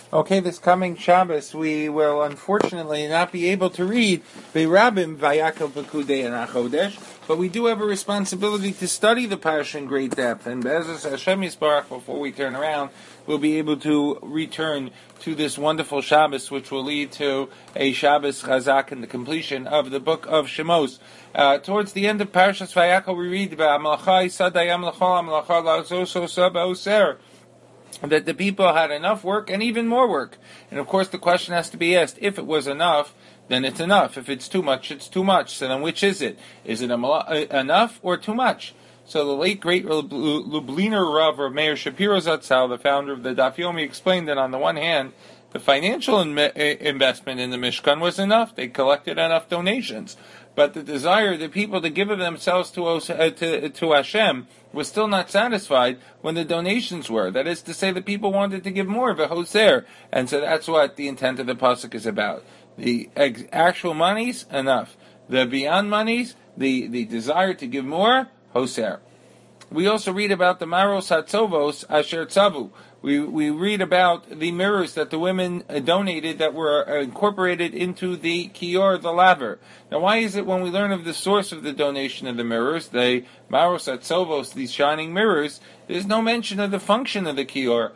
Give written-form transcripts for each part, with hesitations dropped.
Okay, this coming Shabbos, we will unfortunately not be able to read Be'rabim Vayakov Pekudei and Achodesh, but we do have a responsibility to study the Parsha in great depth. And Be'ezus Hashem Yisbarach, before we turn around, we'll be able to return to this wonderful Shabbos, which will lead to a Shabbos Chazak and the completion of the book of Shemos. Towards the end of Parshas Vayakov, we read about Amalacha Isadai Amalacha Amalacha Lazoso Saba Oser, that the people had enough work and even more work. And of course the question has to be asked, if it was enough, then it's enough. If it's too much, it's too much. So then which is it? Is it enough or too much? So the late great Lubliner Rav, or Meir Shapiro Zatzal, the founder of the Daf Yomi, explained that on the one hand, the financial investment in the Mishkan was enough. They collected enough donations. But the desire of the people to give of themselves to Hashem was still not satisfied when the donations were. That is to say, the people wanted to give more of a hoser. And so that's what the intent of the pasuk is about. The actual monies, enough. The beyond monies, the desire to give more, hoser. We also read about the Maros Hatzovos Asher Tzavu. We read about the mirrors that the women donated that were incorporated into the kior, the laver. Now, why is it when we learn of the source of the donation of the mirrors, the Maros Hatzovos, these shining mirrors, there's no mention of the function of the kior?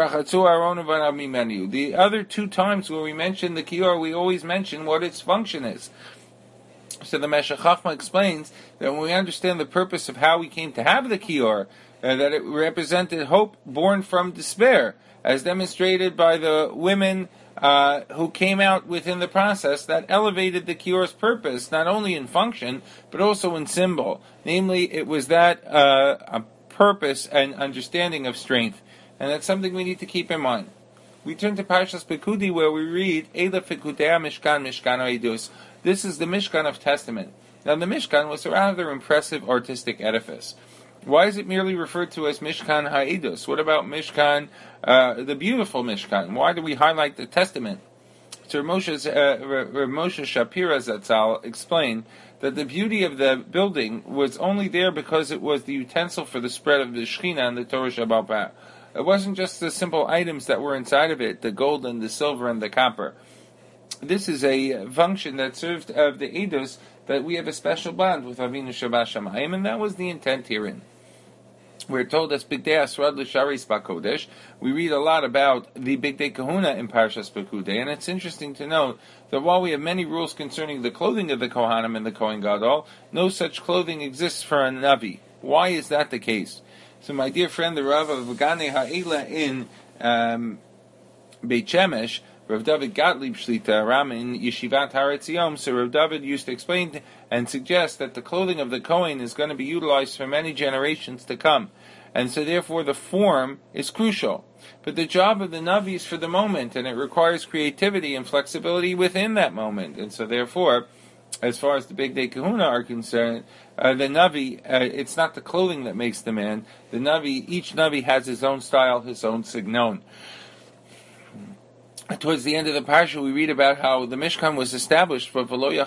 The other two times where we mention the kior, we always mention what its function is. So the Meshech Chochmah explains that when we understand the purpose of how we came to have the kior, that it represented hope born from despair, as demonstrated by the women who came out within the process, that elevated the kior's purpose, not only in function, but also in symbol. Namely, it was that a purpose and understanding of strength. And that's something we need to keep in mind. We turn to Parshas Pekudi, where we read, Eila Fekudea Mishkan Mishkan Oedus. This is the Mishkan of Testament. Now, the Mishkan was a rather impressive artistic edifice. Why is it merely referred to as Mishkan Ha'edus? What about Mishkan, the beautiful Mishkan? Why do we highlight the Testament? So Rav Moshe Shapira Zatzal explained that the beauty of the building was only there because it was the utensil for the spread of the Shechina and the Torah Shebaal Peh. It wasn't just the simple items that were inside of it, the gold and the silver and the copper. This is a function that served of the Eidos, that we have a special bond with Avinu Shabbat Shamayim, and that was the intent herein. We're told as Bigdei Asrad L'Sharis Bakodesh. We read a lot about the Bigdei Kahuna in Parshas Pekudei, and it's interesting to note that while we have many rules concerning the clothing of the Kohanim and the Kohen Gadol, no such clothing exists for a Navi. Why is that the case? So my dear friend, the Rav of Gane Ha'ela in Beit Shemesh, Rav David Gottlieb Shlita Ram in Yeshivat Har Etzion, so Rav David used to explain and suggest that the clothing of the Kohen is going to be utilized for many generations to come. And so therefore the form is crucial. But the job of the Navi is for the moment, and it requires creativity and flexibility within that moment. And so therefore, as far as the Bigdei Kahuna are concerned, the Navi, it's not the clothing that makes the man. The Navi, each Navi has his own style, his own signon. Towards the end of the parsha, we read about how the Mishkan was established, but Moshe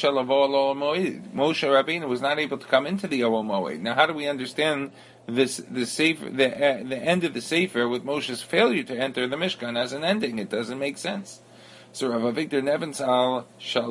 Rabbeinu was not able to come into the Ohel Moed. Now, how do we understand this? The sefer, the end of the sefer, with Moshe's failure to enter the Mishkan as an ending? It doesn't make sense. So Rav Avigdor Nebenzahl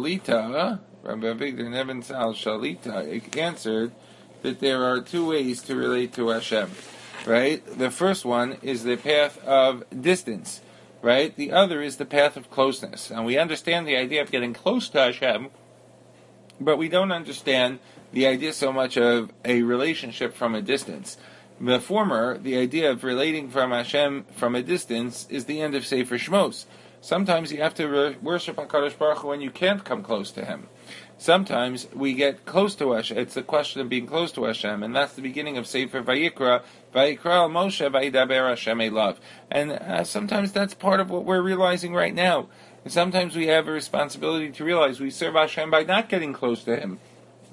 Shalita answered that there are two ways to relate to Hashem. Right? The first one is the path of distance. Right? The other is the path of closeness. And we understand the idea of getting close to Hashem, but we don't understand the idea so much of a relationship from a distance. The former, the idea of relating from Hashem from a distance, is the end of Sefer Shmos. Sometimes you have to worship HaKadosh Baruch Hu when you can't come close to Him. Sometimes we get close to Hashem. It's the question of being close to Hashem, and that's the beginning of Sefer Vayikra. Vayikra al Moshe Vayidaber Hashem Elav. And sometimes that's part of what we're realizing right now. And sometimes we have a responsibility to realize we serve Hashem by not getting close to Him.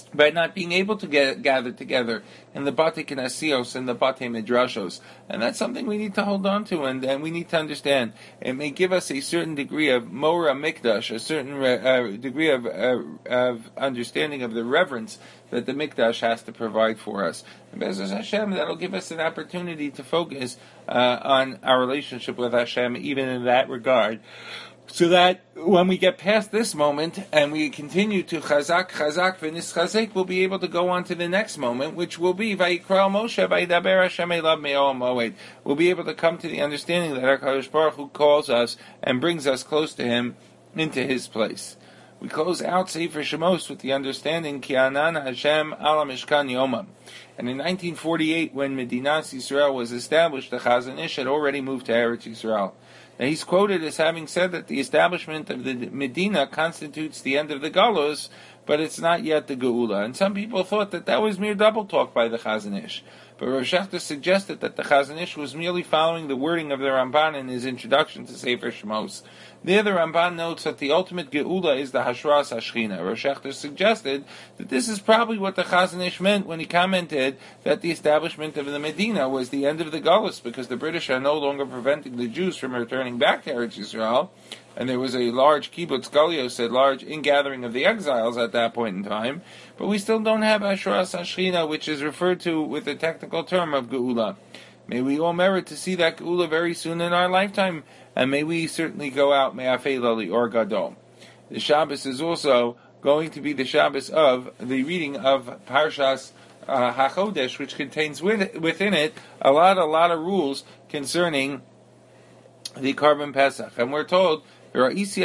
by not being able to gather together in the Bate Knasios and the Bate Midrashos. And that's something we need to hold on to, and we need to understand. It may give us a certain degree of Mora Mikdash, a certain degree of understanding of the reverence that the Mikdash has to provide for us. And Be'ezus Hashem, that'll give us an opportunity to focus on our relationship with Hashem, even in that regard. So that when we get past this moment and we continue to chazak v'nischazek, we'll be able to go on to the next moment, which will be Vayikra Moshe Vayidaber Hashem Elav Me'ol Moed. We'll be able to come to the understanding that our HaKadosh Baruch Hu calls us and brings us close to Him into His place. We close out Sefer Shemos with the understanding Ki Anan Hashem Ala Mishkan Yomam. And in 1948, when Medinas Yisrael was established, the Chazon Ish had already moved to Eretz Yisrael. Now he's quoted as having said that the establishment of the Medina constitutes the end of the Galus, but it's not yet the Geula. And some people thought that was mere double talk by the Chazon Ish. But Rav Shechter suggested that the Chazon Ish was merely following the wording of the Ramban in his introduction to Sefer Shemos. There the Ramban notes that the ultimate Geula is the Hashras HaShechina. Rav Shechter suggested that this is probably what the Chazon Ish meant when he commented that the establishment of the Medina was the end of the Galus, because the British are no longer preventing the Jews from returning back to Eretz Yisrael, and there was a large kibbutz galios, a large ingathering of the exiles at that point in time, but we still don't have Hashras HaShechina, which is referred to with the technical term of Geula. May we all merit to see that Geula very soon in our lifetime, and may we certainly go out Me'afei Lali or Gadol. The Shabbos is also going to be the Shabbos of the reading of Parshas HaChodesh, which contains within it a lot of rules concerning the Karban Pesach. And we're told, when I see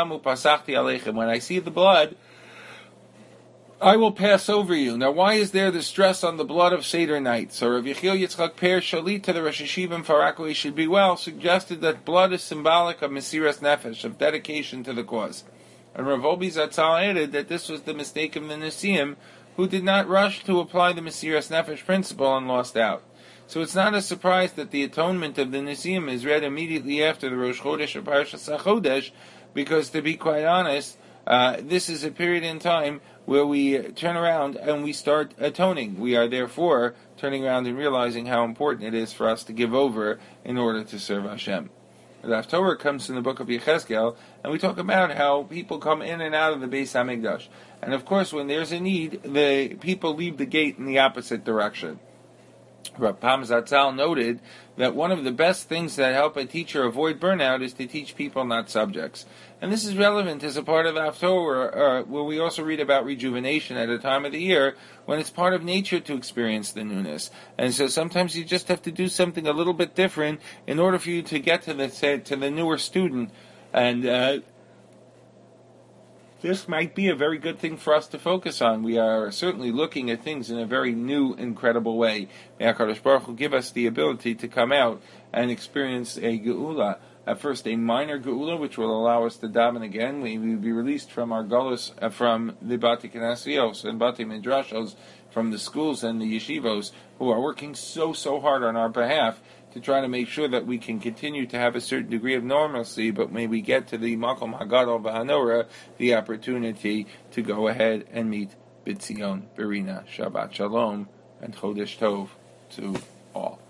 the blood, I will pass over you. Now, why is there the stress on the blood of Seder night? So Rav Yechiel Yitzchak Per Shalit to the Rosh Hashiva in Farakwe should be well suggested that blood is symbolic of Mesiras Nefesh, of dedication to the cause. And Rav Obi Zatzal added that this was the mistake of the Nesiim, who did not rush to apply the Mesiras Nefesh principle and lost out. So it's not a surprise that the atonement of the Nesiim is read immediately after the Rosh Chodesh or Parshas HaChodesh, because to be quite honest, this is a period in time where we turn around and we start atoning. We are therefore turning around and realizing how important it is for us to give over in order to serve Hashem. The Haftorah comes in the book of Yechezkel, and we talk about how people come in and out of the Beis HaMikdash. And of course, when there's a need, the people leave the gate in the opposite direction. Rav Pam Zatzal noted that one of the best things that help a teacher avoid burnout is to teach people, not subjects. And this is relevant as a part of the Haftorah, where we also read about rejuvenation at a time of the year when it's part of nature to experience the newness. And so sometimes you just have to do something a little bit different in order for you to get to the newer student. And this might be a very good thing for us to focus on. We are certainly looking at things in a very new, incredible way. May HaKadosh Baruch Hu give us the ability to come out and experience a geula. At first, a minor geula, which will allow us to daven again. We will be released from our galus, from the Bati Knasios and Bati Midrashos, from the schools and the yeshivos, who are working so hard on our behalf to try to make sure that we can continue to have a certain degree of normalcy, but may we get to the Makom Hagadol V'Hanora, the opportunity to go ahead and meet B'Tzion Berina. Shabbat Shalom and Chodesh Tov to all.